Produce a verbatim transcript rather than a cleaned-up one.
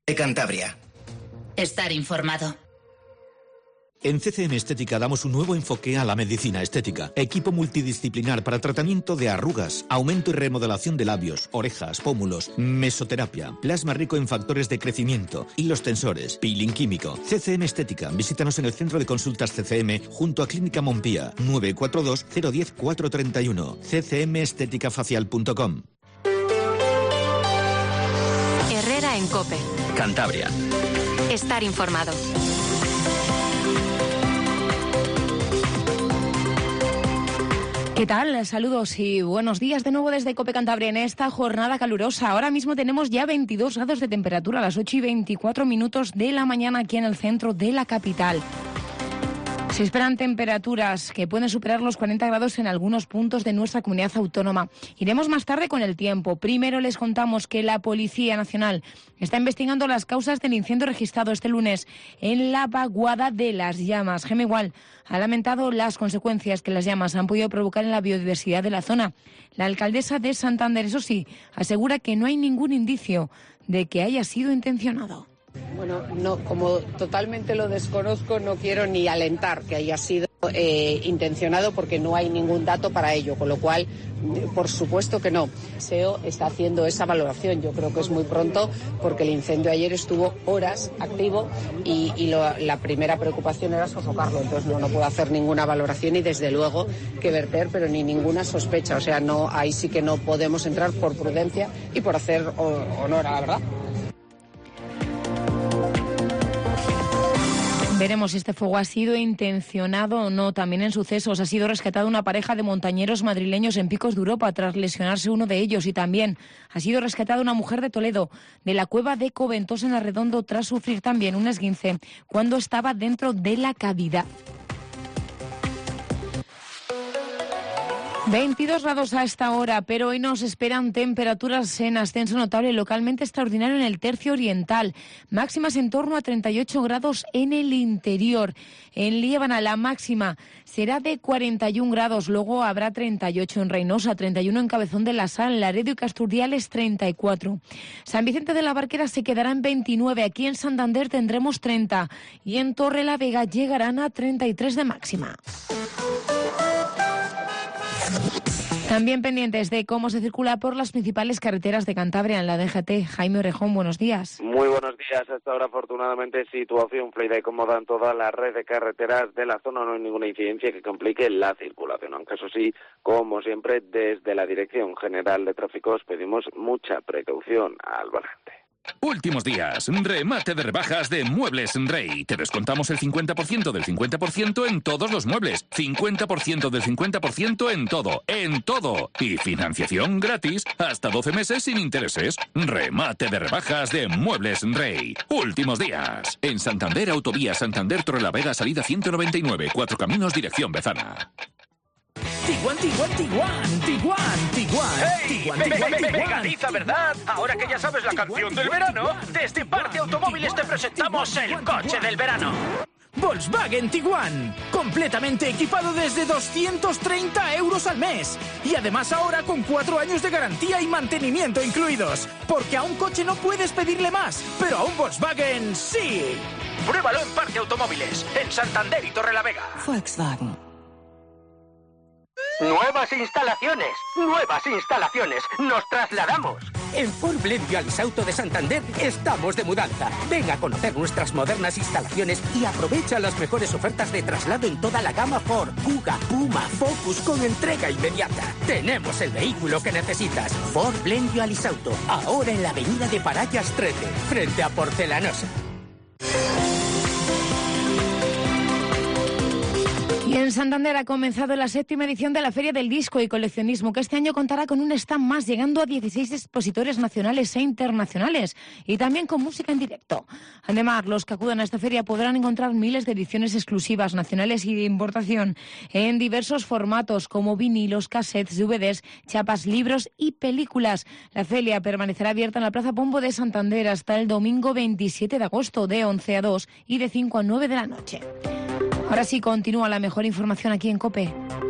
de Cantabria. Estar informado. En C C M Estética damos un nuevo enfoque a la medicina estética. Equipo multidisciplinar para tratamiento de arrugas, aumento y remodelación de labios, orejas, pómulos, mesoterapia, plasma rico en factores de crecimiento, hilos tensores, peeling químico. C C M Estética. Visítanos en el Centro de Consultas C C M junto a Clínica Montpía, nueve cuatro dos, cero uno cero, cuatro tres uno. c c m estética facial punto com. Herrera en COPE. Cantabria. Estar informado. ¿Qué tal? Saludos y buenos días de nuevo desde COPE Cantabria en esta jornada calurosa. Ahora mismo tenemos ya veintidós grados de temperatura a las ocho y veinticuatro minutos de la mañana aquí en el centro de la capital. Se esperan temperaturas que pueden superar los cuarenta grados en algunos puntos de nuestra comunidad autónoma. Iremos más tarde con el tiempo. Primero les contamos que la Policía Nacional está investigando las causas del incendio registrado este lunes en la vaguada de las llamas. Gemegual ha lamentado las consecuencias que las llamas han podido provocar en la biodiversidad de la zona. La alcaldesa de Santander, eso sí, asegura que no hay ningún indicio de que haya sido intencionado. Bueno, no, como totalmente lo desconozco, no quiero ni alentar que haya sido eh, intencionado porque no hay ningún dato para ello, con lo cual, por supuesto que no. S E O está haciendo esa valoración, yo creo que es muy pronto porque el incendio ayer estuvo horas activo y, y lo, la primera preocupación era sofocarlo, entonces no, no puedo hacer ninguna valoración y desde luego que verter, pero ni ninguna sospecha, o sea, no, ahí sí que no podemos entrar por prudencia y por hacer honor a la verdad. Veremos si este fuego ha sido intencionado o no. También en sucesos ha sido rescatada una pareja de montañeros madrileños en Picos de Europa tras lesionarse uno de ellos y también ha sido rescatada una mujer de Toledo de la cueva de Coventosa en Arredondo tras sufrir también un esguince cuando estaba dentro de la cavidad. veintidós grados a esta hora, pero hoy nos esperan temperaturas en ascenso notable, localmente extraordinario en el tercio oriental. Máximas en torno a treinta y ocho grados en el interior. En Liébana la máxima será de cuarenta y un grados, luego habrá treinta y ocho en Reynosa, treinta y uno en Cabezón de la Sal, Laredo y Casturdiales treinta y cuatro. San Vicente de la Barquera se quedará en veintinueve, aquí en Santander tendremos treinta y en Torrelavega llegarán a treinta y tres de máxima. También pendientes de cómo se circula por las principales carreteras de Cantabria en la D G T. Jaime Orejón, buenos días. Muy buenos días. Hasta ahora, afortunadamente, situación fluida y cómoda en toda la red de carreteras de la zona. No hay ninguna incidencia que complique la circulación. Aunque eso sí, como siempre, desde la Dirección General de Tráfico os pedimos mucha precaución al volante. Últimos días, remate de rebajas de Muebles Rey. Te descontamos el cincuenta por ciento del cincuenta por ciento en todos los muebles, cincuenta por ciento del cincuenta por ciento en todo, en todo. Y financiación gratis hasta doce meses sin intereses. Remate de rebajas de Muebles Rey. Últimos días. En Santander, Autovía Santander Torrelavega, salida ciento noventa y nueve, Cuatro Caminos, dirección Bezana. Tiguan, Tiguan, Tiguan, Tiguan, Tiguan. ¡Hey! Tiguan, Ve, Tiguan, ve, ve, Tiguan. Pegadiza, ¿verdad? Ahora que ya sabes la canción del verano, desde Parte Automóviles te presentamos el coche del verano. Volkswagen Tiguan, completamente equipado desde doscientos treinta euros al mes. Y además ahora con cuatro años de garantía y mantenimiento incluidos. Porque a un coche no puedes pedirle más, pero a un Volkswagen sí. Pruébalo en Parte Automóviles, en Santander y Torrelavega. Volkswagen. Nuevas instalaciones, nuevas instalaciones, nos trasladamos. En Ford Blendio Alisauto de Santander estamos de mudanza. Ven a conocer nuestras modernas instalaciones y aprovecha las mejores ofertas de traslado en toda la gama Ford, Kuga, Puma, Focus con entrega inmediata. Tenemos el vehículo que necesitas. Ford Blendio Alisauto, ahora en la avenida de Parayas trece, frente a Porcelanosa. Y en Santander ha comenzado la séptima edición de la Feria del Disco y Coleccionismo, que este año contará con un stand más, llegando a dieciséis expositores nacionales e internacionales, y también con música en directo. Además, los que acudan a esta feria podrán encontrar miles de ediciones exclusivas, nacionales y de importación, en diversos formatos, como vinilos, cassettes, D V Ds, chapas, libros y películas. La feria permanecerá abierta en la Plaza Pombo de Santander hasta el domingo veintisiete de agosto, de once a dos y de cinco a nueve de la noche. Ahora sí, continúa la mejor información aquí en COPE.